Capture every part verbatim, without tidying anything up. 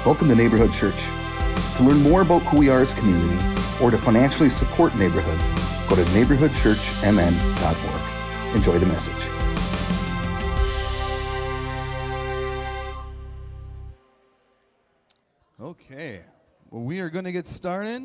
Welcome to Neighborhood Church. To learn more about who we are as a community or to financially support Neighborhood, go to neighborhood church m n dot org. Enjoy the message. Okay, well, we are going to get started.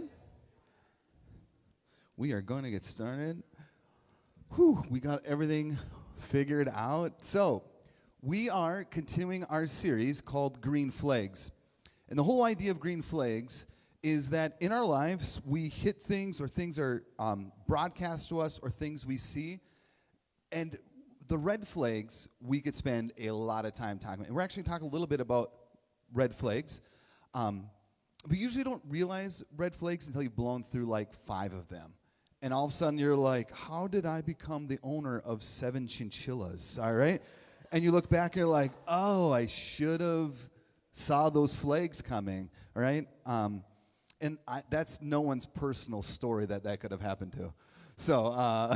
We are going to get started. Whew, we got everything figured out. So, we are continuing our series called Green Flags. And the whole idea of Green Flags is that in our lives, we hit things or things are um, broadcast to us or things we see. And the red flags, we could spend a lot of time talking about. And we're actually talking a little bit about red flags. Um, we usually don't realize red flags until you've blown through like five of them. And all of a sudden you're like, how did I become the owner of seven chinchillas, all right? And you look back and you're like, oh, I should have saw those flags coming, all right? Um, and I, that's no one's personal story that that could have happened to. So, uh,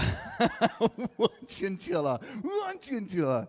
one chinchilla, one chinchilla.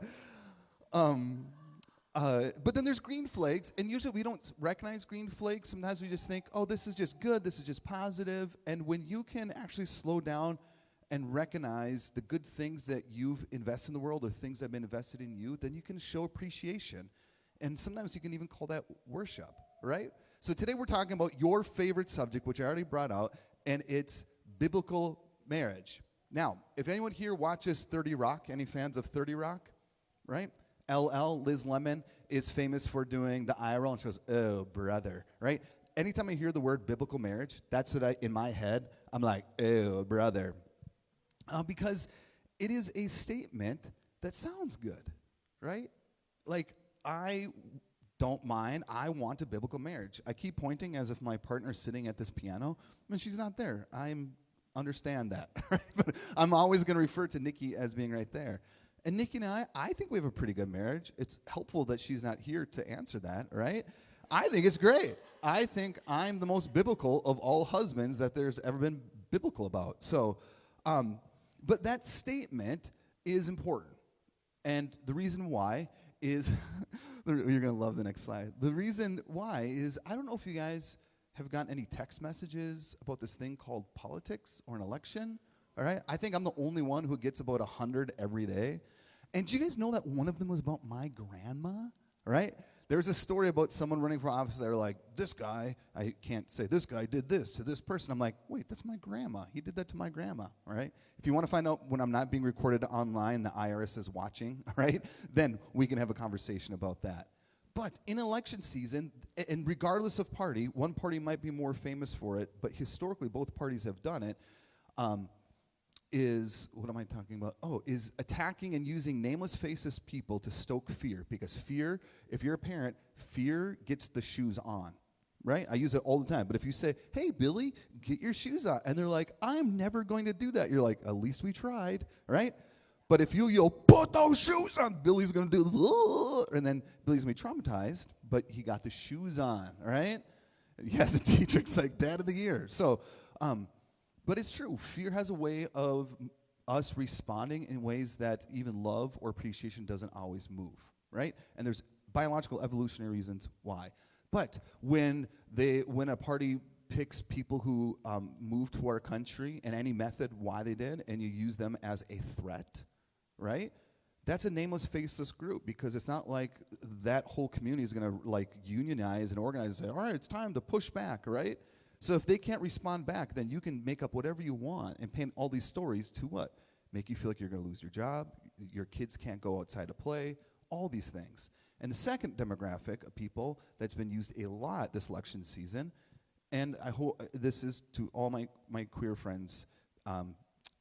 Um, uh, but then there's green flags, and usually we don't recognize green flags. Sometimes we just think, oh, this is just good, this is just positive. And when you can actually slow down and recognize the good things that you've invested in the world or things that have been invested in you, then you can show appreciation. And sometimes you can even call that worship, right? So today we're talking about your favorite subject, which I already brought out, and it's biblical marriage. Now, if anyone here watches thirty Rock, any fans of thirty Rock, right? L L, Liz Lemon, is famous for doing the eye roll, and she goes, oh, brother, right? Anytime I hear the word biblical marriage, that's what I, in my head, I'm like, oh, brother. Uh, because it is a statement that sounds good, right? Like, I don't mind. I want a biblical marriage. I keep pointing as if my partner's sitting at this piano, and she's not there. I understand that, right? But I'm always going to refer to Nikki as being right there. And Nikki and I, I think we have a pretty good marriage. It's helpful that she's not here to answer that, right? I think it's great. I think I'm the most biblical of all husbands that there's ever been biblical about. So, um, but that statement is important. And the reason why is, you're going to love the next slide. The reason why is, I don't know if you guys have gotten any text messages about this thing called politics or an election. All right, I think I'm the only one who gets about one hundred every day. And do you guys know that one of them was about my grandma, right? There's a story about someone running for office that were like, this guy, I can't say, this guy did this to this person. I'm like, wait, that's my grandma. He did that to my grandma, all right? If you want to find out when I'm not being recorded online, the I R S is watching, all right? Then we can have a conversation about that. But in election season, and regardless of party, one party might be more famous for it, but historically both parties have done it, um, is, what am I talking about? Oh, is attacking and using nameless, faceless people to stoke fear. Because fear, if you're a parent, fear gets the shoes on, right? I use it all the time. But if you say, hey, Billy, get your shoes on, and they're like, I'm never going to do that. You're like, at least we tried, right? But if you yell, put those shoes on, Billy's going to do this, and then Billy's going to be traumatized, but he got the shoes on, right? He has a Dietrich's like dad of the year. So, um, But it's true. Fear has a way of us responding in ways that even love or appreciation doesn't always move, right? And there's biological evolutionary reasons why. But when they, when a party picks people who um, move to our country and any method why they did, and you use them as a threat, right? That's a nameless, faceless group because it's not like that whole community is going to like unionize and organize and say, all right, it's time to push back, right? So if they can't respond back, then you can make up whatever you want and paint all these stories to what? Make you feel like you're going to lose your job, your kids can't go outside to play, all these things. And the second demographic of people that's been used a lot this election season, and I hope this is to all my, my queer friends, um,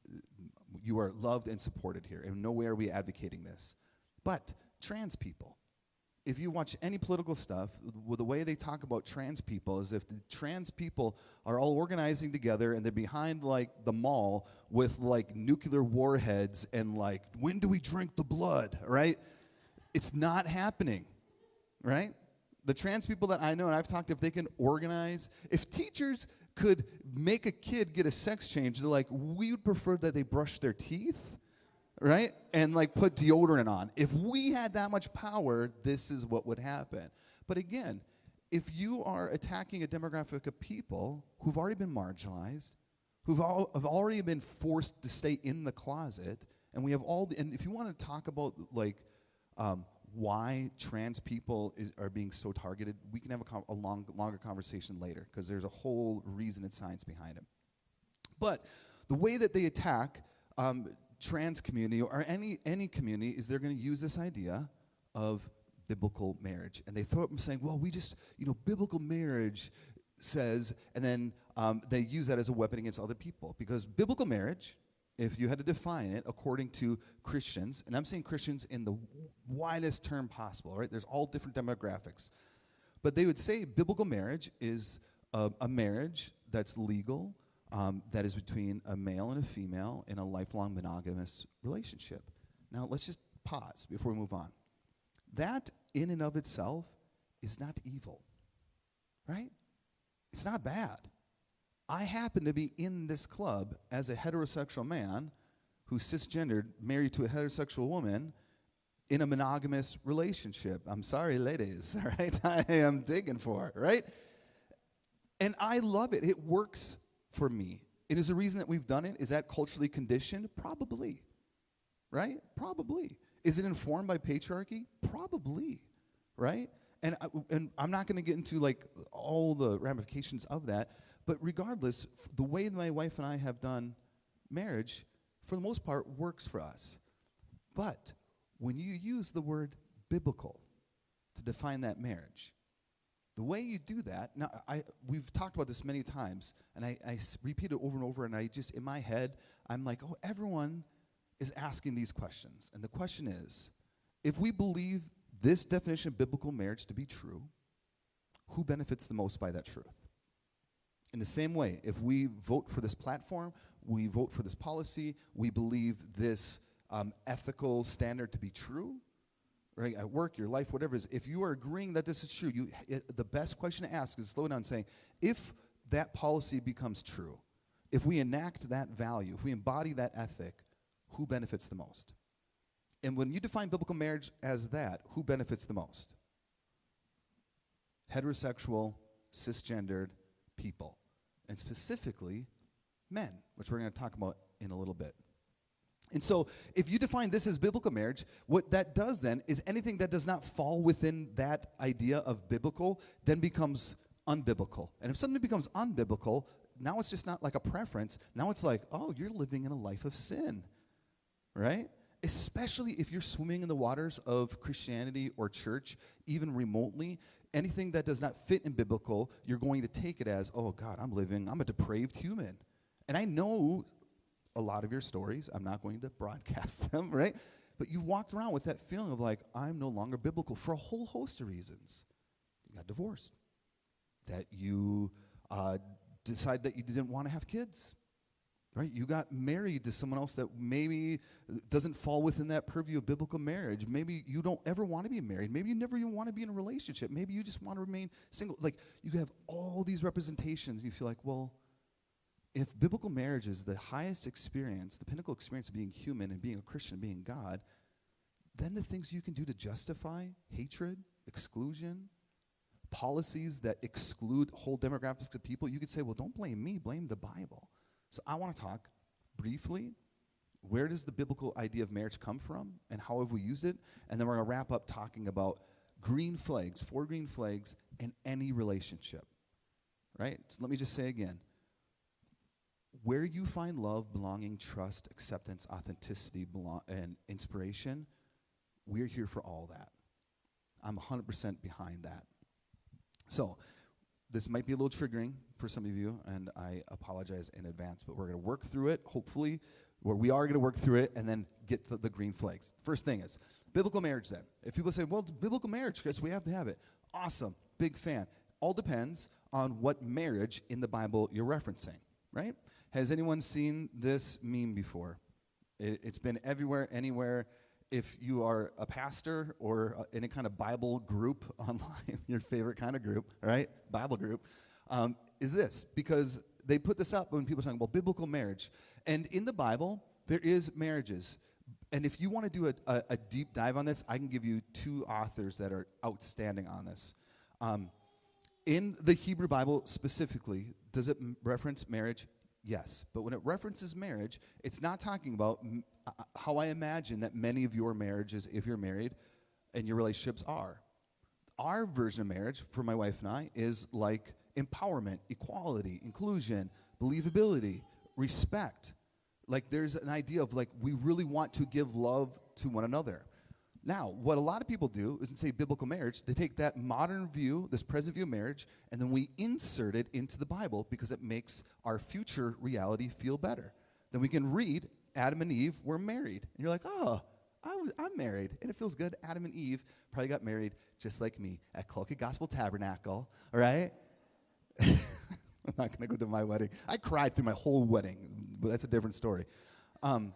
you are loved and supported here. In no way are we advocating this. But trans people. If you watch any political stuff, well, the way they talk about trans people is if the trans people are all organizing together and they're behind like the mall with like nuclear warheads and like, when do we drink the blood, right? It's not happening, right? The trans people that I know and I've talked to, if they can organize, if teachers could make a kid get a sex change, they're like, we would prefer that they brush their teeth, right? And like put deodorant on. If we had that much power, this is what would happen. But again, if you are attacking a demographic of people who've already been marginalized, who've all, have already been forced to stay in the closet, and we have all, the, and if you want to talk about like um, why trans people is, are being so targeted, we can have a, com- a long, longer conversation later, because there's a whole reason and science behind it. But the way that they attack um, trans community or any any community is they're going to use this idea of biblical marriage, and they throw up and saying, well, we just, you know, biblical marriage says, and then um, they use that as a weapon against other people, because biblical marriage, if you had to define it according to Christians, and I'm saying Christians in the widest term possible, right? There's all different demographics, but they would say biblical marriage is a, a marriage that's legal, um, that is between a male and a female in a lifelong monogamous relationship. Now, let's just pause before we move on. That, in and of itself, is not evil, right? It's not bad. I happen to be in this club as a heterosexual man who's cisgendered, married to a heterosexual woman in a monogamous relationship. I'm sorry, ladies, all right? I am digging for it, right? And I love it. It works for me. It is the reason that we've done it. Is that culturally conditioned? Probably, right? Probably. Is it informed by patriarchy? Probably, right? And, I, and I'm not going to get into like all the ramifications of that, but regardless, f- the way my wife and I have done marriage, for the most part, works for us. But when you use the word biblical to define that marriage, the way you do that, now I we've talked about this many times, and I, I s- repeat it over and over, and I just, in my head, I'm like, oh, everyone is asking these questions. And the question is, if we believe this definition of biblical marriage to be true, who benefits the most by that truth? In the same way, if we vote for this platform, we vote for this policy, we believe this um, ethical standard to be true, right? At work, your life, whatever it is, if you are agreeing that this is true, you, it, the best question to ask is slow down saying, if that policy becomes true, if we enact that value, if we embody that ethic, who benefits the most? And when you define biblical marriage as that, who benefits the most? Heterosexual, cisgendered people, and specifically men, which we're going to talk about in a little bit. And so if you define this as biblical marriage, what that does then is anything that does not fall within that idea of biblical then becomes unbiblical. And if something becomes unbiblical, now it's just not like a preference. Now it's like, oh, you're living in a life of sin, right? Especially if you're swimming in the waters of Christianity or church, even remotely, anything that does not fit in biblical, you're going to take it as, oh God, I'm living, I'm a depraved human. And I know a lot of your stories, I'm not going to broadcast them, right? But you walked around with that feeling of like, I'm no longer biblical for a whole host of reasons. You got divorced, that you uh, decided that you didn't want to have kids, right? You got married to someone else that maybe doesn't fall within that purview of biblical marriage. Maybe you don't ever want to be married. Maybe you never even want to be in a relationship. Maybe you just want to remain single. Like, you have all these representations, and you feel like, well, if biblical marriage is the highest experience, the pinnacle experience of being human and being a Christian, being God, then the things you can do to justify hatred, exclusion, policies that exclude whole demographics of people, you could say, well, don't blame me, blame the Bible. So I want to talk briefly, where does the biblical idea of marriage come from and how have we used it? And then we're going to wrap up talking about green flags, four green flags in any relationship, right? So let me just say again, where you find love, belonging, trust, acceptance, authenticity, belong- and inspiration, we're here for all that. I'm one hundred percent behind that. So this might be a little triggering for some of you, and I apologize in advance, but we're going to work through it, hopefully, where we are going to work through it and then get to the green flags. First thing is, biblical marriage then. If people say, well, it's biblical marriage, guys, we have to have it. Awesome, big fan. All depends on what marriage in the Bible you're referencing, right? Has anyone seen this meme before? It, it's been everywhere, anywhere. If you are a pastor or uh, any kind of Bible group online, your favorite kind of group, right? Bible group, um, is this. Because they put this up when people are saying, well, biblical marriage. And in the Bible, there is marriages. And if you want to do a, a, a deep dive on this, I can give you two authors that are outstanding on this. Um, In the Hebrew Bible specifically, does it m- reference marriage? Yes. But when it references marriage, it's not talking about m- uh, how I imagine that many of your marriages, if you're married, and your relationships are. Our version of marriage, for my wife and I, is like empowerment, equality, inclusion, believability, respect. Like there's an idea of like we really want to give love to one another. Now, what a lot of people do is, in say biblical marriage, they take that modern view, this present view of marriage, and then we insert it into the Bible because it makes our future reality feel better. Then we can read Adam and Eve were married. And you're like, oh, I was, I'm married. And it feels good. Adam and Eve probably got married just like me at Cloquet Gospel Tabernacle, all right? I'm not going to go to my wedding. I cried through my whole wedding, but that's a different story. Um,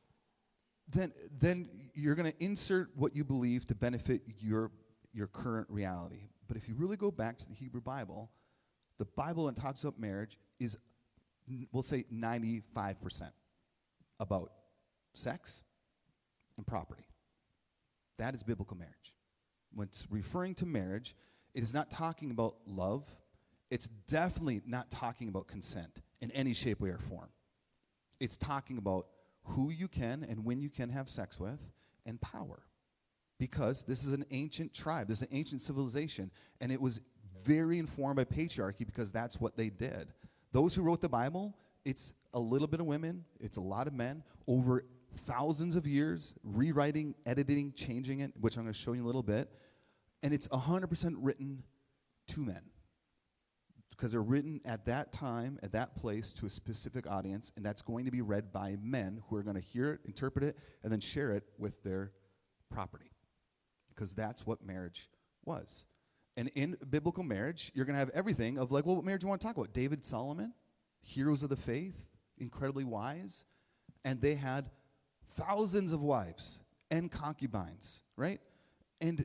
then then you're going to insert what you believe to benefit your your current reality. But if you really go back to the Hebrew Bible, the Bible when it talks about marriage is, we'll say, ninety-five percent about sex and property. That is biblical marriage. When it's referring to marriage, it is not talking about love. It's definitely not talking about consent in any shape, way, or form. It's talking about who you can and when you can have sex with, and power. Because this is an ancient tribe, this is an ancient civilization, and it was very informed by patriarchy because that's what they did. Those who wrote the Bible, it's a little bit of women, it's a lot of men, over thousands of years, rewriting, editing, changing it, which I'm going to show you in a little bit, and it's one hundred percent written to men. Because they're written at that time, at that place, to a specific audience, and that's going to be read by men who are going to hear it, interpret it, and then share it with their property. Because that's what marriage was. And in biblical marriage, you're going to have everything of like, well, what marriage do you want to talk about? David, Solomon, heroes of the faith, incredibly wise, and they had thousands of wives and concubines, right? And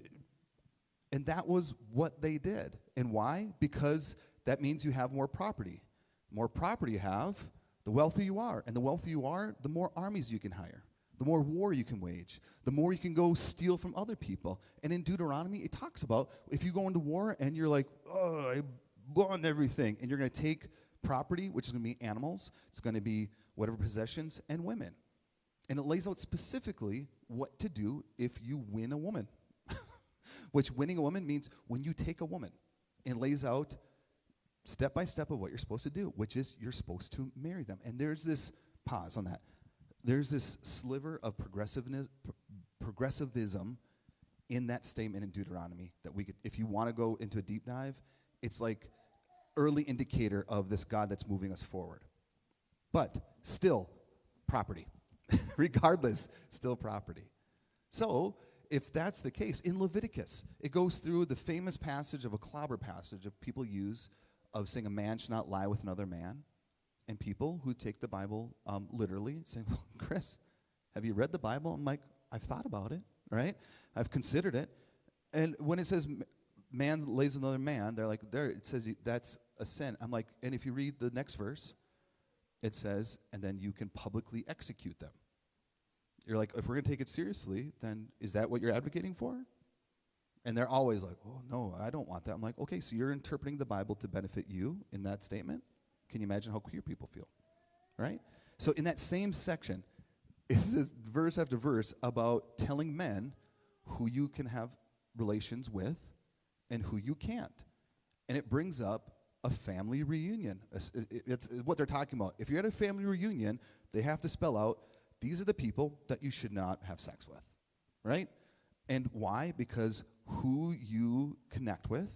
and that was what they did. And why? Because that means you have more property. The more property you have, the wealthier you are. And the wealthier you are, the more armies you can hire. The more war you can wage. The more you can go steal from other people. And in Deuteronomy, it talks about if you go into war and you're like, oh, I won everything. And you're going to take property, which is going to be animals. It's going to be whatever possessions and women. And it lays out specifically what to do if you win a woman. Which winning a woman means when you take a woman. It lays out step by step of what you're supposed to do, which is you're supposed to marry them. And there's this, pause on that, there's this sliver of progressiveness, pro- progressivism in that statement in Deuteronomy that we could, if you want to go into a deep dive, it's like early indicator of this God that's moving us forward. But still, property. Regardless, still property. So, if that's the case, in Leviticus, it goes through the famous passage of a clobber passage of people use of saying a man should not lie with another man, and people who take the Bible um, literally saying, well, Chris, have you read the Bible? I'm like, I've thought about it, right? I've considered it. And when it says man lays with another man, they're like, there, it says that's a sin. I'm like, and if you read the next verse, it says, and then you can publicly execute them. You're like, if we're going to take it seriously, then is that what you're advocating for? And they're always like, oh, no, I don't want that. I'm like, okay, so you're interpreting the Bible to benefit you in that statement? Can you imagine how queer people feel, right? So in that same section, is this verse after verse about telling men who you can have relations with and who you can't. And it brings up a family reunion. It's, it's what they're talking about. If you're at a family reunion, they have to spell out, these are the people that you should not have sex with, right? And why? Because who you connect with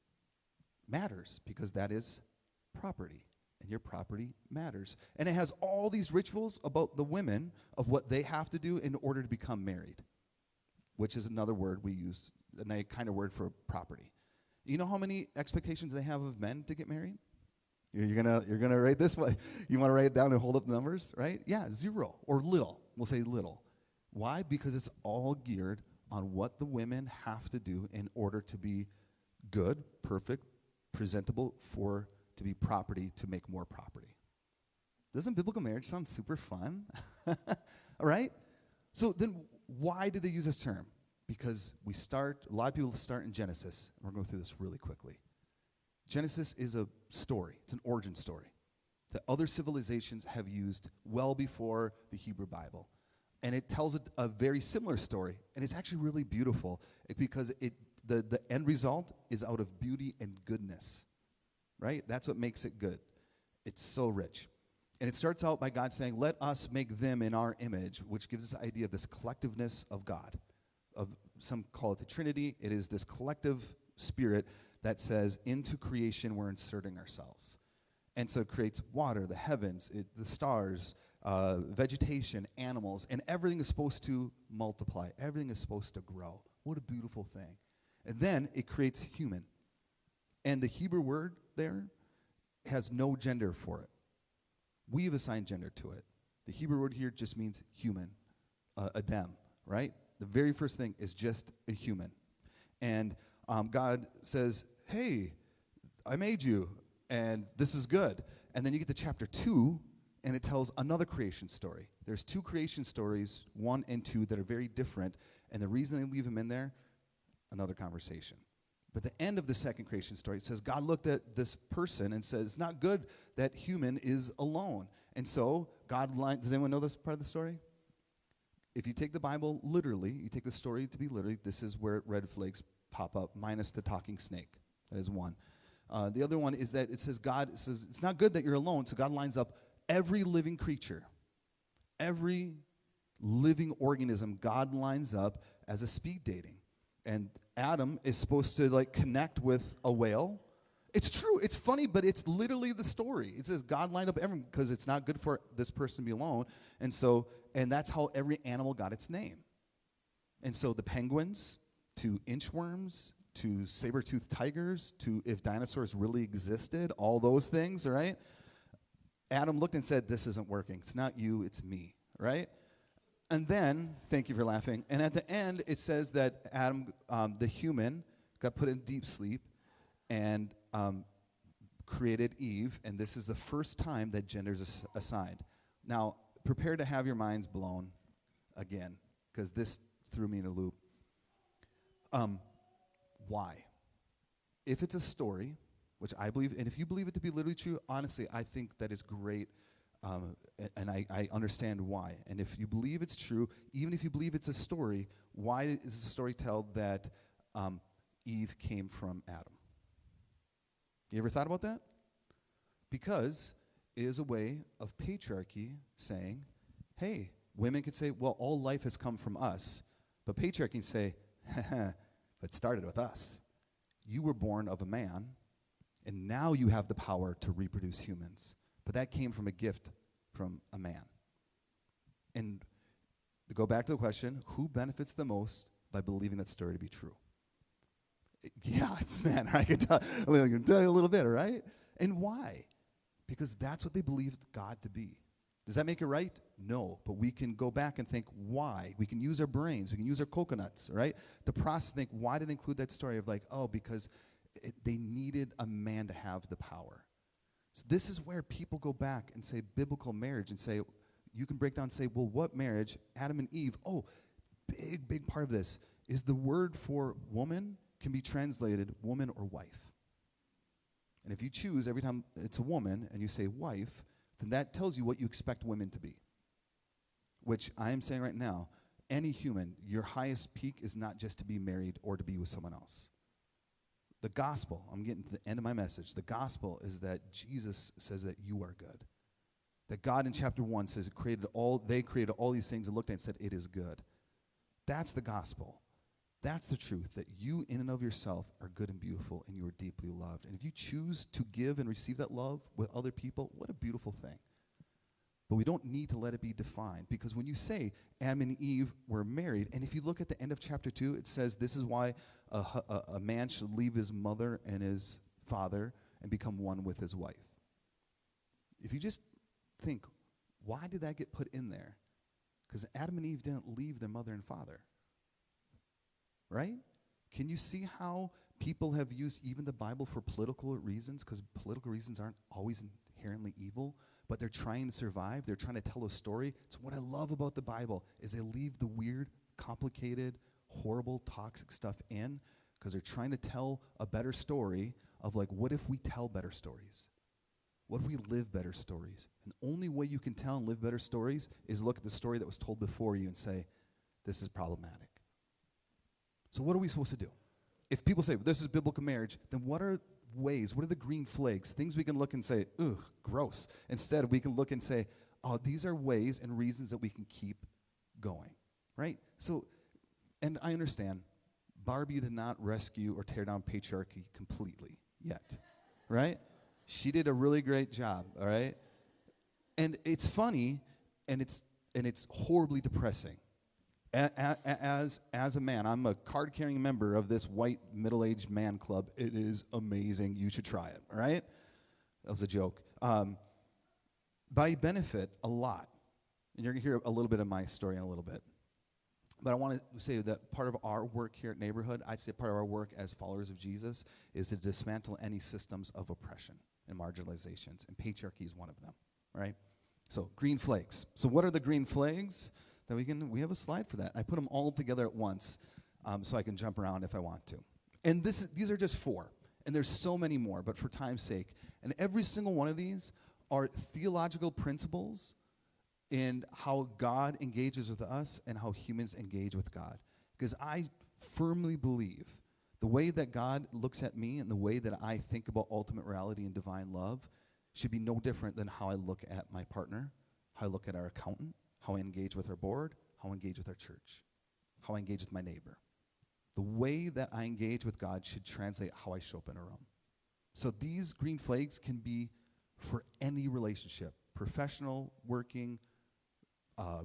matters, because that is property, and your property matters. And it has all these rituals about the women of what they have to do in order to become married, which is another word we use, a kind of word for property. You know how many expectations they have of men to get married? You're gonna you're gonna write this way. You want to write it down and hold up the numbers, right? Yeah, zero or little. We'll say little. Why? Because it's all geared on what the women have to do in order to be good, perfect, presentable for to be property, to make more property. Doesn't biblical marriage sound super fun? All right? So then why did they use this term? Because we start, a lot of people start in Genesis. We're going to go through this really quickly. Genesis is a story. It's an origin story that other civilizations have used well before the Hebrew Bible. And it tells a, a very similar story. And it's actually really beautiful because it the, the end result is out of beauty and goodness, right? That's what makes it good. It's so rich. And it starts out by God saying, let us make them in our image, which gives us the idea of this collectiveness of God. Of some call it the Trinity. It is this collective spirit that says into creation we're inserting ourselves. And so it creates water, the heavens, it, the stars, uh, vegetation, animals, and everything is supposed to multiply. Everything is supposed to grow. What a beautiful thing. And then it creates human. And the Hebrew word there has no gender for it. We have assigned gender to it. The Hebrew word here just means human, uh, Adam, right? The very first thing is just a human. And um, God says, hey, I made you, and this is good. And then you get to chapter two, and it tells another creation story. There's two creation stories, one and two, that are very different. And the reason they leave them in there, another conversation. But the end of the second creation story, it says God looked at this person and says, it's not good that human is alone. And so God, li- does anyone know this part of the story? If you take the Bible literally, you take the story to be literally, this is where red flakes pop up, minus the talking snake. That is one. Uh, the other one is that it says God it says it's not good that you're alone, so God lines up every living creature, every living organism, God lines up as a speed dating. And Adam is supposed to like connect with a whale. It's true. It's funny, but it's literally the story. It says God lined up everyone because it's not good for this person to be alone. And so, and that's how every animal got its name. And so the penguins to inchworms to saber-toothed tigers to if dinosaurs really existed, all those things, right? Adam looked and said, this isn't working. It's not you, it's me, right? And then, thank you for laughing, and at the end, it says that Adam, um, the human, got put in deep sleep and um, created Eve, and this is the first time that gender is ass- assigned. Now, prepare to have your minds blown again, because this threw me in a loop. Um, why? If it's a story, which I believe, and if you believe it to be literally true, honestly, I think that is great. Um, and I, I understand why. And if you believe it's true, even if you believe it's a story, why is the story told that um, Eve came from Adam? You ever thought about that? Because it is a way of patriarchy saying, hey, women could say, well, all life has come from us. But patriarchy can say, but it started with us. You were born of a man, and now you have the power to reproduce humans. But that came from a gift from a man. And to go back to the question, who benefits the most by believing that story to be true? It, yeah, it's man. I can tell, I can tell you a little bit, right? And why? Because that's what they believed God to be. Does that make it right? No. But we can go back and think why. We can use our brains. We can use our coconuts, right? To process, think, why did they include that story of like, oh, because it, they needed a man to have the power. So this is where people go back and say biblical marriage and say, you can break down and say, well, what marriage? Adam and Eve. Oh, big, big part of this is the word for woman can be translated woman or wife. And if you choose every time it's a woman and you say wife, then that tells you what you expect women to be. Which I am saying right now, any human, your highest peak is not just to be married or to be with someone else. The gospel, I'm getting to the end of my message. The gospel is that Jesus says that you are good. That God in chapter one says it created all, they created all these things and looked at it and said it is good. That's the gospel. That's the truth, that you in and of yourself are good and beautiful and you are deeply loved. And if you choose to give and receive that love with other people, what a beautiful thing. But we don't need to let it be defined, because when you say Adam and Eve were married, and if you look at the end of chapter two, it says this is why a, a, a man should leave his mother and his father and become one with his wife. If you just think, why did that get put in there? Because Adam and Eve didn't leave their mother and father. Right? Can you see how people have used even the Bible for political reasons? Because political reasons aren't always inherently evil, but they're trying to survive. They're trying to tell a story. So what I love about the Bible is they leave the weird, complicated, horrible, toxic stuff in because they're trying to tell a better story of like, what if we tell better stories? What if we live better stories? And the only way you can tell and live better stories is look at the story that was told before you and say, this is problematic. So what are we supposed to do? If people say, this is biblical marriage, then what are ways, what are the green flags, things we can look and say, ugh, gross. Instead, we can look and say, oh, these are ways and reasons that we can keep going, right? So, and I understand, Barbie did not rescue or tear down patriarchy completely yet, right? She did a really great job, all right? And it's funny, and it's and it's horribly depressing. A- a- as, as a man, I'm a card-carrying member of this white middle-aged man club. It is amazing. You should try it, all right? That was a joke. Um, but I benefit a lot. And you're going to hear a little bit of my story in a little bit. But I want to say that part of our work here at Neighborhood, I'd say part of our work as followers of Jesus, is to dismantle any systems of oppression and marginalizations, and patriarchy is one of them, right? So green flags. So what are the green flags that we can, we have a slide for that. I put them all together at once um, so I can jump around if I want to. And this is, these are just four, and there's so many more, but for time's sake. And every single one of these are theological principles in how God engages with us and how humans engage with God. Because I firmly believe the way that God looks at me and the way that I think about ultimate reality and divine love should be no different than how I look at my partner, how I look at our accountant, how I engage with our board, how I engage with our church, how I engage with my neighbor. The way that I engage with God should translate how I show up in a room. So these green flags can be for any relationship, professional, working, uh,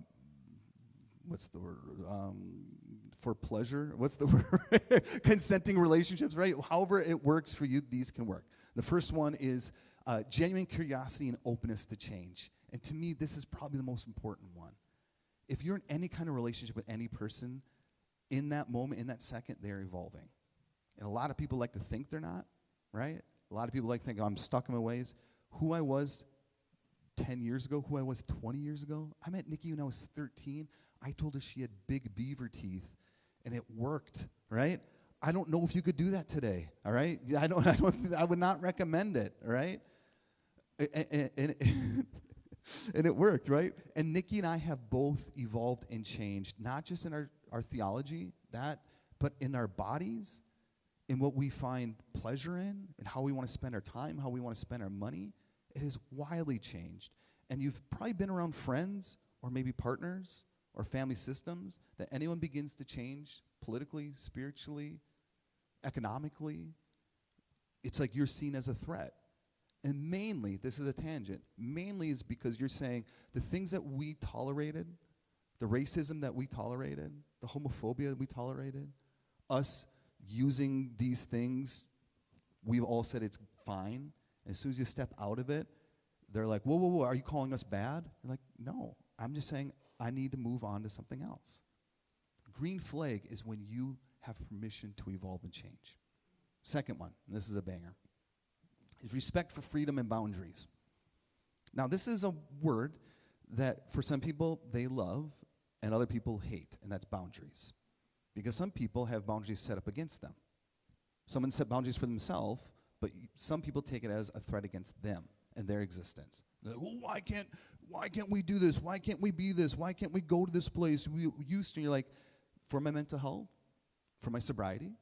what's the word, um, for pleasure, what's the word, consenting relationships, right? However it works for you, these can work. The first one is uh, genuine curiosity and openness to change. And to me, this is probably the most important one. If you're in any kind of relationship with any person, in that moment, in that second, they're evolving. And a lot of people like to think they're not, right? A lot of people like to think, oh, I'm stuck in my ways. Who I was ten years ago, who I was twenty years ago. I met Nikki when I was thirteen. I told her she had big beaver teeth, and it worked, right? I don't know if you could do that today, all right? I don't, I don't, I would not recommend it, all right? And, and, and, and it worked, right? And Nikki and I have both evolved and changed, not just in our, our theology, that, but in our bodies, in what we find pleasure in, and how we want to spend our time, how we want to spend our money. It has wildly changed. And you've probably been around friends or maybe partners or family systems that anyone begins to change politically, spiritually, economically, it's like you're seen as a threat. And mainly, this is a tangent, mainly is because you're saying the things that we tolerated, the racism that we tolerated, the homophobia that we tolerated, us using these things, we've all said it's fine. And as soon as you step out of it, they're like, whoa, whoa, whoa, are you calling us bad? You're like, no, I'm just saying I need to move on to something else. Green flag is when you have permission to evolve and change. Second one, and this is a banger, is respect for freedom and boundaries. Now, this is a word that for some people they love and other people hate, and that's boundaries. Because some people have boundaries set up against them. Someone set boundaries for themselves, but some people take it as a threat against them and their existence. They're like, well, why can't, why can't we do this? Why can't we be this? Why can't we go to this place? We used to, and you're like, for my mental health, for my sobriety,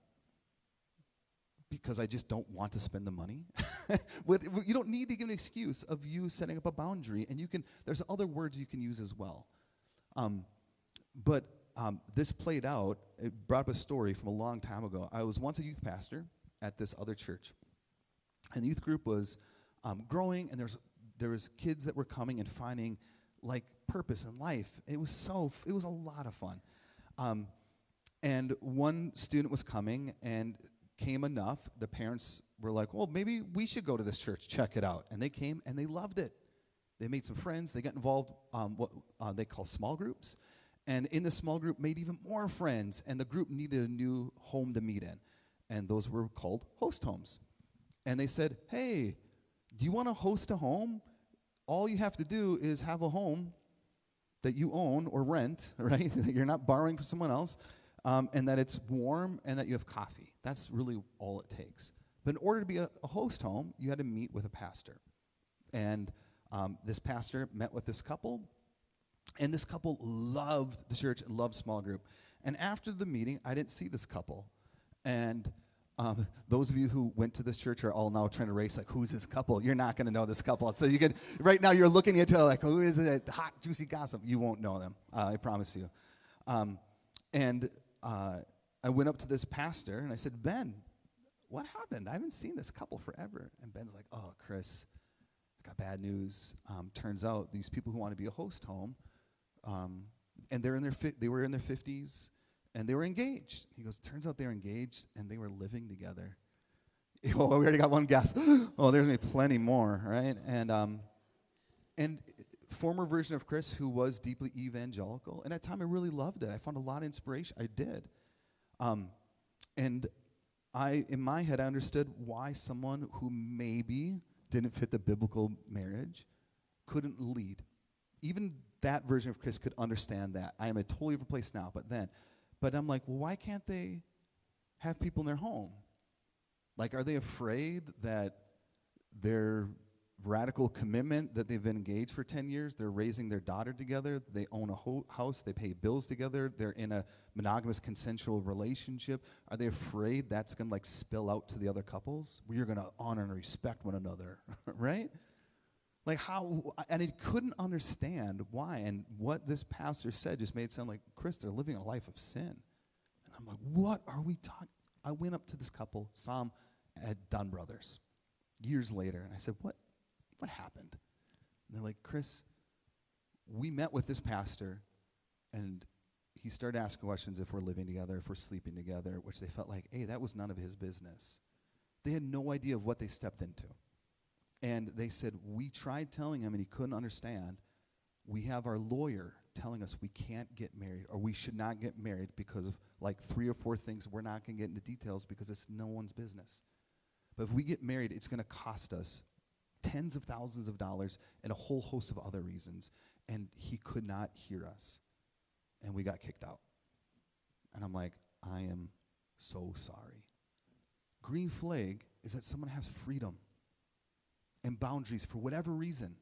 because I just don't want to spend the money. What, you don't need to give an excuse of you setting up a boundary, and you can, there's other words you can use as well. Um, but um, this played out, it brought up a story from a long time ago. I was once a youth pastor at this other church. And the youth group was um, growing, and there's there was kids that were coming and finding like purpose in life. It was so it was a lot of fun. Um, and one student was coming and came enough. The parents were like, "Well, maybe we should go to this church, check it out." And they came and they loved it. They made some friends. They got involved um, what uh, they call small groups, and in the small group made even more friends. And the group needed a new home to meet in, and those were called host homes. And they said, hey, do you want to host a home? All you have to do is have a home that you own or rent, right? That you're not borrowing from someone else, um, and that it's warm and that you have coffee. That's really all it takes. But in order to be a, a host home, you had to meet with a pastor. And um, this pastor met with this couple, and this couple loved the church and loved small group. And after the meeting, I didn't see this couple. And um, those of you who went to this church are all now trying to race, like, who's this couple? You're not going to know this couple. So you can, right now you're looking at each other like, who is it? Hot, juicy gossip. You won't know them, uh, I promise you. Um, and uh, I went up to this pastor, and I said, Ben, what happened? I haven't seen this couple forever. And Ben's like, oh, Chris, I got bad news. Um, turns out these people who want to be a host home, um, and they're in their fi- they were in their fifties, and they were engaged. He goes, turns out they're engaged, and they were living together. Oh, we already got one guess. Oh, there's going to be plenty more, right? And um, and former version of Chris who was deeply evangelical, and at the time I really loved it. I found a lot of inspiration. I did. Um, and I, in my head, I understood why someone who maybe didn't fit the biblical marriage couldn't lead. Even that version of Chris could understand that. I am a totally different place now, but then. But I'm like, well, why can't they have people in their home? Like, are they afraid that their radical commitment that they've been engaged for ten years, they're raising their daughter together, they own a ho- house, they pay bills together, they're in a monogamous consensual relationship, are they afraid that's going to like spill out to the other couples? We're going to honor and respect one another, right? Like how, and I couldn't understand why, and what this pastor said just made it sound like, Chris, they're living a life of sin. And I'm like, what are we talking? I went up to this couple, saw them at Dunn Brothers years later, and I said, what? What happened? And they're like, Chris, we met with this pastor, and he started asking questions if we're living together, if we're sleeping together, which they felt like, hey, that was none of his business. They had no idea of what they stepped into. And they said, we tried telling him, and he couldn't understand. We have our lawyer telling us we can't get married, or we should not get married because of like three or four things. We're not going to get into details because it's no one's business. But if we get married, it's going to cost us tens of thousands of dollars and a whole host of other reasons. And he could not hear us. And we got kicked out. And I'm like, I am so sorry. Green flag is that someone has freedom and boundaries for whatever reason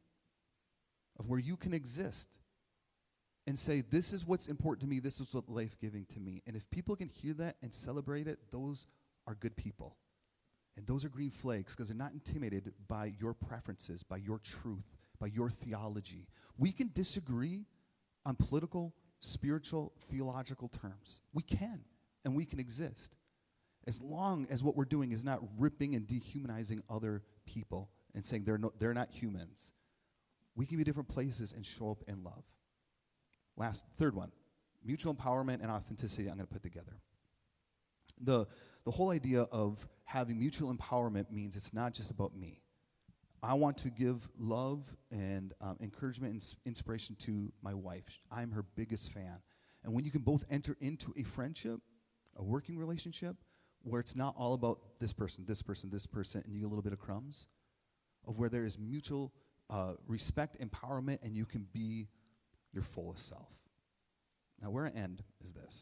of where you can exist and say, this is what's important to me, this is what's life-giving to me. And if people can hear that and celebrate it, those are good people. And those are green flags because they're not intimidated by your preferences, by your truth, by your theology. We can disagree on political, spiritual, theological terms. We can, and we can exist. As long as what we're doing is not ripping and dehumanizing other people and saying they're, no, they're not humans. We can be different places and show up in love. Last, third one, mutual empowerment and authenticity I'm going to put together. The, the whole idea of having mutual empowerment means it's not just about me. I want to give love and um, encouragement and s- inspiration to my wife. I'm her biggest fan. And when you can both enter into a friendship, a working relationship, where it's not all about this person, this person, this person, and you get a little bit of crumbs, of where there is mutual uh, respect, empowerment, and you can be your fullest self. Now, where I end is this.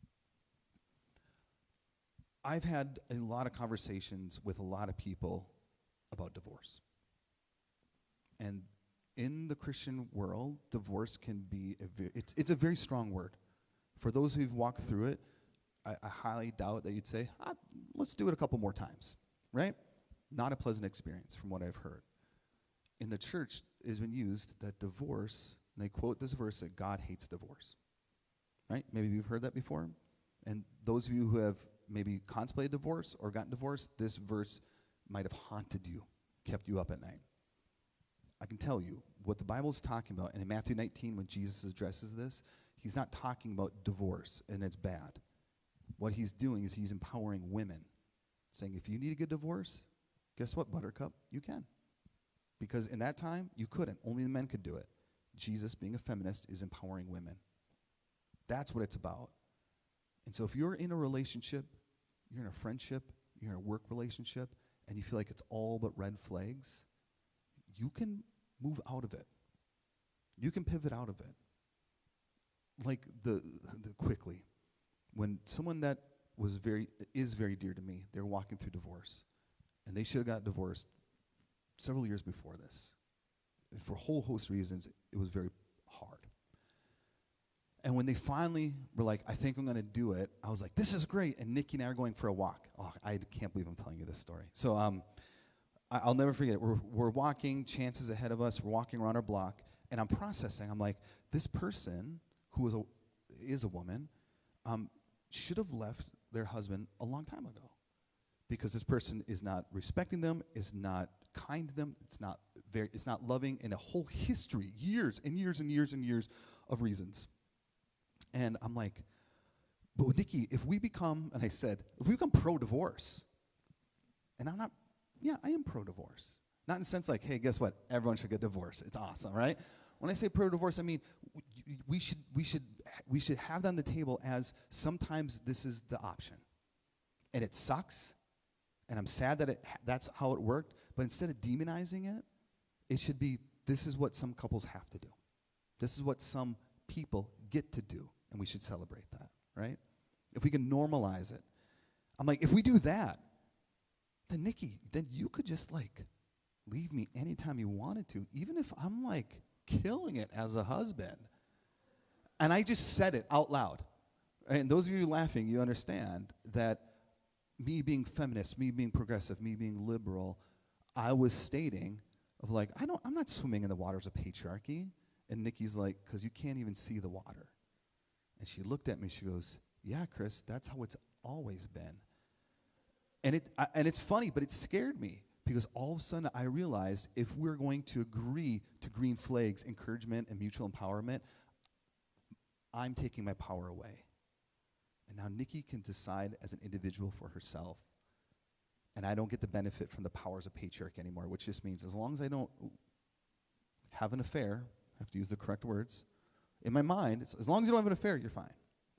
I've had a lot of conversations with a lot of people about divorce. And in the Christian world, divorce can be, a ve- it's, it's a very strong word. For those who've walked through it, I, I highly doubt that you'd say, ah, let's do it a couple more times, right? Not a pleasant experience from what I've heard. In the church, it has been used that divorce, and they quote this verse that God hates divorce, right? Maybe you've heard that before. And those of you who have maybe contemplated divorce or gotten divorced, this verse might have haunted you, kept you up at night. I can tell you what the Bible is talking about, and in Matthew nineteen, when Jesus addresses this, he's not talking about divorce, and it's bad. What he's doing is he's empowering women, saying, if you need a good divorce, guess what, Buttercup? You can. Because in that time, you couldn't. Only the men could do it. Jesus, being a feminist, is empowering women. That's what it's about. And so if you're in a relationship, you're in a friendship, you're in a work relationship, and you feel like it's all but red flags, you can move out of it. You can pivot out of it. Like the, the quickly, when someone that was very is very dear to me, they're walking through divorce, And they should have got divorced several years before this. And for a whole host of reasons, it was very hard. And when they finally were like, I think I'm going to do it, I was like, this is great. And Nikki and I are going for a walk. Oh, I can't believe I'm telling you this story. So um, I, I'll never forget it. We're, we're walking, chances ahead of us. We're walking around our block. And I'm processing. I'm like, this person who was a, is a woman um, should have left their husband a long time ago. Because this person is not respecting them, is not kind to them, it's not very, it's not loving, in a whole history, years and years and years and years of reasons. And I'm like, but with Nikki, if we become, and I said, if we become pro-divorce, and I'm not, yeah, I am pro-divorce. Not in the sense like, hey, guess what? Everyone should get divorced. It's awesome, right? When I say pro-divorce, I mean w- we should we should we should have that on the table as sometimes this is the option, and it sucks, and I'm sad that it ha- that's how it worked. But instead of demonizing it, it should be this is what some couples have to do. This is what some people get to do, and we should celebrate that, right? If we can normalize it. I'm like, if we do that, then Nikki, then you could just like leave me anytime you wanted to, even if I'm like killing it as a husband. And I just said it out loud. And those of you laughing, you understand that me being feminist, me being progressive, me being liberal, I was stating of like, I don't, I'm not swimming in the waters of patriarchy. And Nikki's like, because you can't even see the water. And she looked at me, she goes, yeah, Chris, that's how it's always been. And it I, and it's funny, but it scared me because all of a sudden I realized if we're going to agree to green flags, encouragement, and mutual empowerment, I'm taking my power away. And now Nikki can decide as an individual for herself. And I don't get the benefit from the powers of patriarchy anymore, which just means as long as I don't have an affair, I have to use the correct words, in my mind, it's, as long as you don't have an affair, you're fine.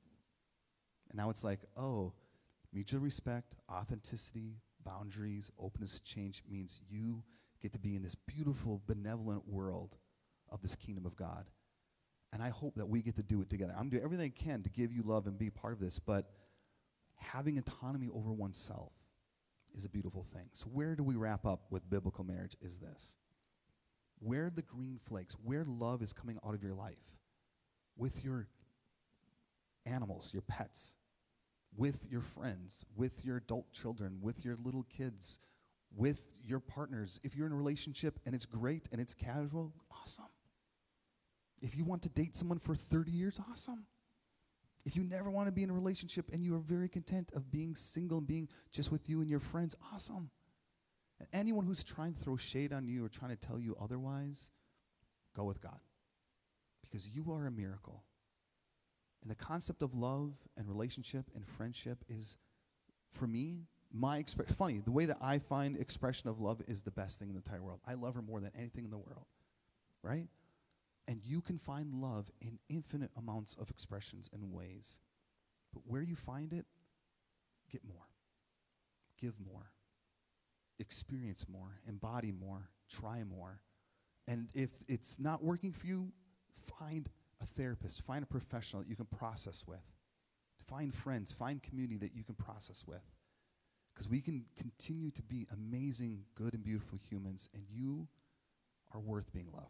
And now it's like, oh, mutual respect, authenticity, boundaries, openness to change means you get to be in this beautiful, benevolent world of this kingdom of God. And I hope that we get to do it together. I'm doing everything I can to give you love and be part of this, but having autonomy over oneself is a beautiful thing. So where do we wrap up with biblical marriage is this. Where the green flags, where love is coming out of your life, with your animals, your pets, with your friends, with your adult children, with your little kids, with your partners. If you're in a relationship and it's great and it's casual, awesome. If you want to date someone for thirty years, awesome. If you never want to be in a relationship and you are very content of being single and being just with you and your friends, awesome. And anyone who's trying to throw shade on you or trying to tell you otherwise, go with God. Because you are a miracle. And the concept of love and relationship and friendship is, for me, my expression. Funny, the way that I find expression of love is the best thing in the entire world. I love her more than anything in the world, right? And you can find love in infinite amounts of expressions and ways. But where you find it, get more. Give more. Experience more. Embody more. Try more. And if it's not working for you, find a therapist. Find a professional that you can process with. Find friends. Find community that you can process with. Because we can continue to be amazing, good, and beautiful humans, and you are worth being loved.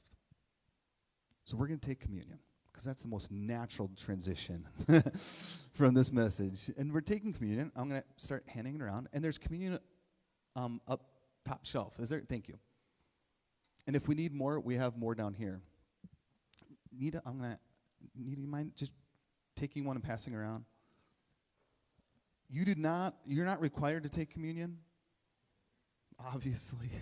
So we're going to take communion, because that's the most natural transition from this message. And we're taking communion. I'm going to start handing it around. And there's communion um, up top shelf. Is there? Thank you. And if we need more, we have more down here. Nita, I'm going to, Nita, you mind just taking one and passing around? You do not, you're not required to take communion, obviously.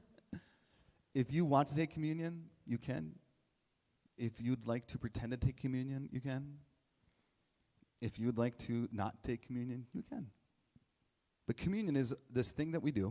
If you want to take communion, you can. If you'd like to pretend to take communion, you can. If you'd like to not take communion, you can. But communion is this thing that we do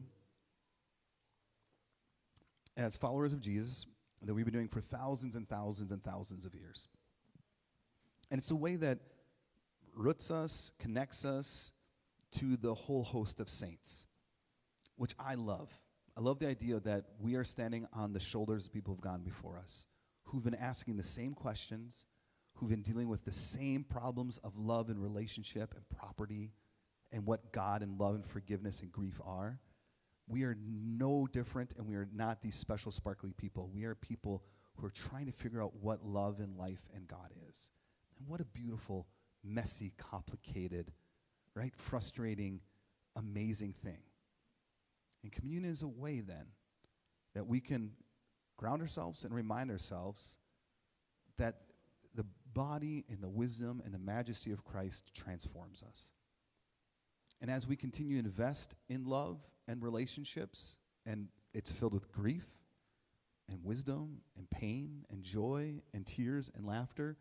as followers of Jesus that we've been doing for thousands and thousands and thousands of years. And it's a way that roots us, connects us to the whole host of saints, which I love. I love the idea that we are standing on the shoulders of people who've gone before us, who've been asking the same questions, who've been dealing with the same problems of love and relationship and property and what God and love and forgiveness and grief are. We are no different, and we are not these special, sparkly people. We are people who are trying to figure out what love and life and God is. And what a beautiful, messy, complicated, right, frustrating, amazing thing. And communion is a way then that we can ground ourselves and remind ourselves that the body and the wisdom and the majesty of Christ transforms us. And as we continue to invest in love and relationships, and it's filled with grief and wisdom and pain and joy and tears and laughter,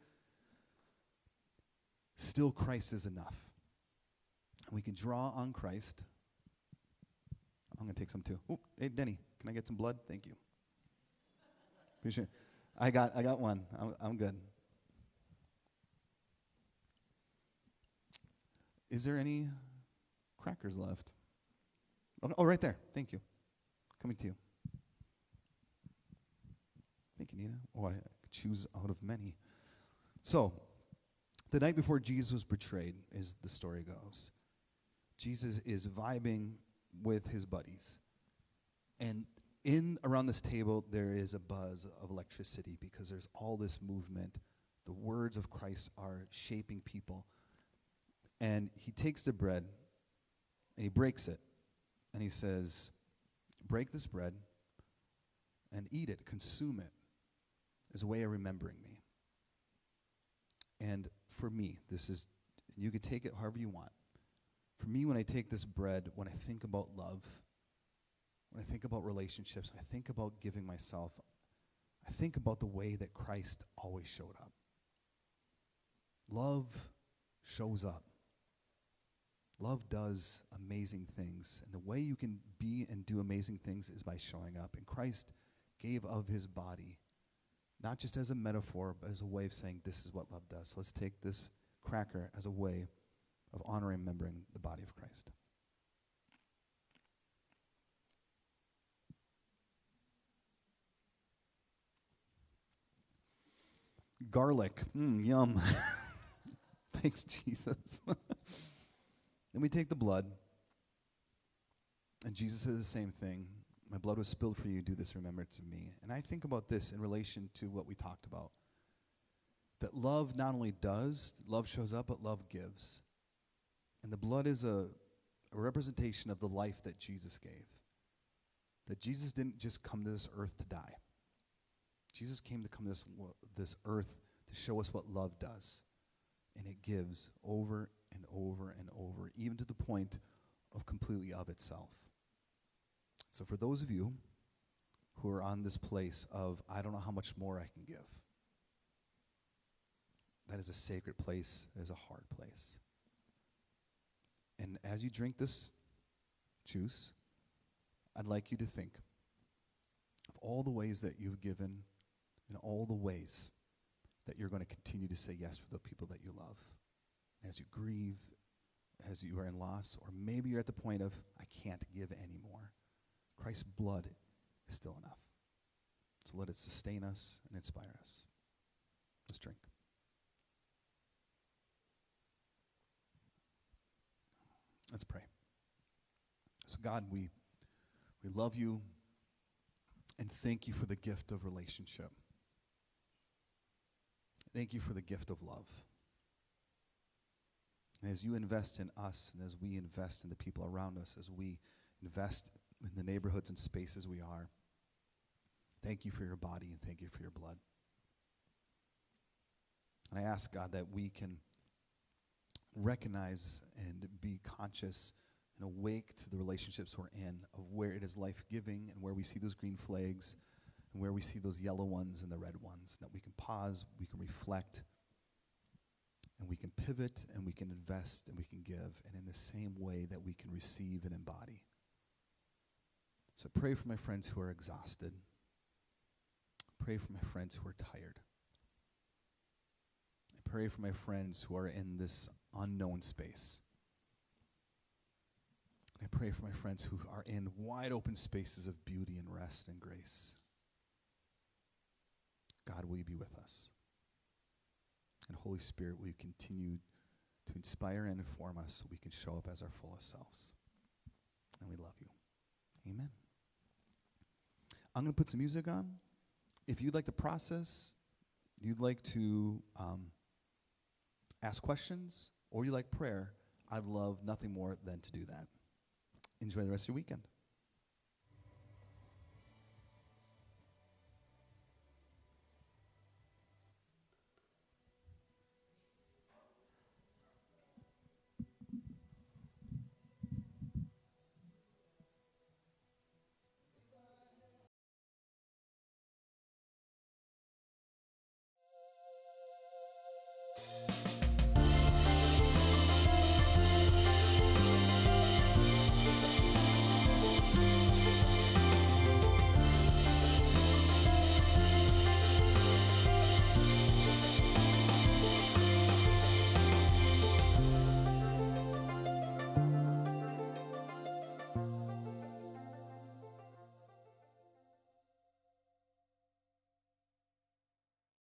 still Christ is enough. And we can draw on Christ. I'm going to take some too. Oh, hey, Denny, can I get some blood? Thank you. Appreciate it. I got, I got one. I'm, I'm good. Is there any crackers left? Oh, oh, right there. Thank you. Coming to you. Thank you, Nina. Oh, I could choose out of many. So, the night before Jesus was betrayed, as the story goes, Jesus is vibing with his buddies. And in around this table, there is a buzz of electricity because there's all this movement. The words of Christ are shaping people. And he takes the bread, and he breaks it. And he says, break this bread and eat it, consume it, as a way of remembering me. And for me, this is, you could take it however you want. For me, when I take this bread, when I think about love, when I think about relationships, I think about giving myself, I think about the way that Christ always showed up. Love shows up. Love does amazing things. And the way you can be and do amazing things is by showing up. And Christ gave of his body, not just as a metaphor, but as a way of saying this is what love does. So let's take this cracker as a way of honoring and remembering the body of Christ. Garlic. Mmm, yum. Thanks, Jesus. Then we take the blood, and Jesus says the same thing. My blood was spilled for you. Do this in remembrance of me. And I think about this in relation to what we talked about. That love not only does, love shows up, but love gives. And the blood is a, a representation of the life that Jesus gave. That Jesus didn't just come to this earth to die. Jesus came to come to this, this earth to show us what love does. And it gives over and over and over, even to the point of completely of itself. So for those of you who are on this place of, I don't know how much more I can give, that is a sacred place. It is a hard place. And as you drink this juice, I'd like you to think of all the ways that you've given and all the ways that you're going to continue to say yes for the people that you love. As you grieve, as you are in loss, or maybe you're at the point of, I can't give anymore. Christ's blood is still enough. So let it sustain us and inspire us. Let's drink. Let's pray. So God, we we love you and thank you for the gift of relationship. Thank you for the gift of love. And as you invest in us, and as we invest in the people around us, as we invest in the neighborhoods and spaces we are, thank you for your body and thank you for your blood. And I ask, God, that we can recognize and be conscious and awake to the relationships we're in, of where it is life-giving and where we see those green flags and where we see those yellow ones and the red ones, that we can pause, we can reflect, and we can pivot, and we can invest, and we can give, and in the same way that we can receive and embody. So pray for my friends who are exhausted. Pray for my friends who are tired. I pray for my friends who are in this unknown space. I pray for my friends who are in wide open spaces of beauty and rest and grace. God, will you be with us? And Holy Spirit, will you continue to inspire and inform us so we can show up as our fullest selves? And we love you. Amen. I'm going to put some music on. If you'd like to process, you'd like to um, ask questions, or you like prayer, I'd love nothing more than to do that. Enjoy the rest of your weekend.